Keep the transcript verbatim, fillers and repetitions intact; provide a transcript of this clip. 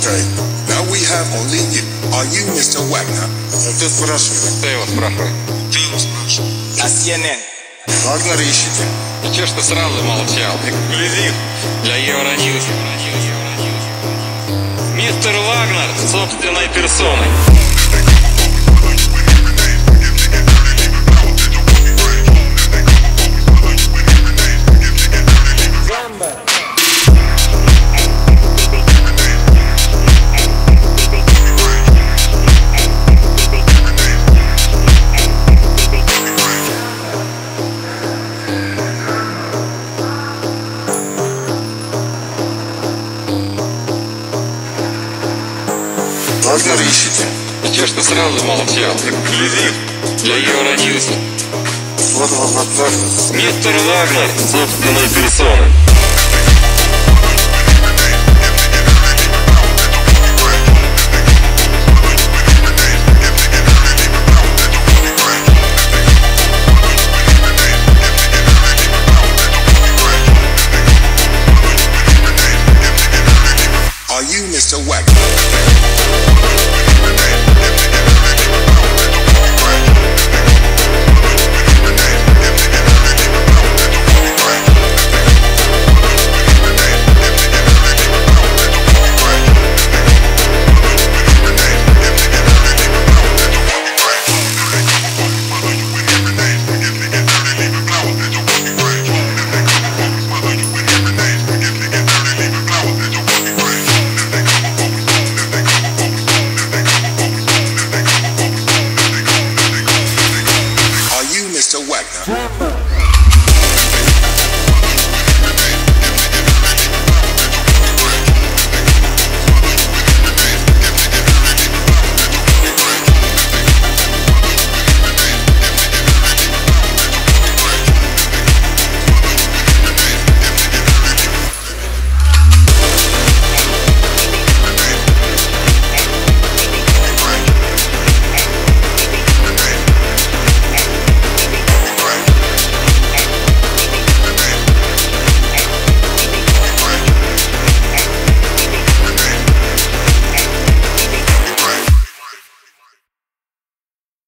Okay, now we have only you. Are you мистер Wagner? Ты спрашиваешь. Кто его спрашивает? Ты его спрашиваешь. На си эн эн. Вагнера ищете? И че ж ты сразу молчал? Эксклюзив. Для Евроньюз. Мистер Вагнер собственной персоной. Вагнера ищете? И че ж ты сразу молчал? Эксклюзив. Для Евроньюз. Вот вам отправка. Мистер Вагнер собственной персоной. Are you мистер Wagner?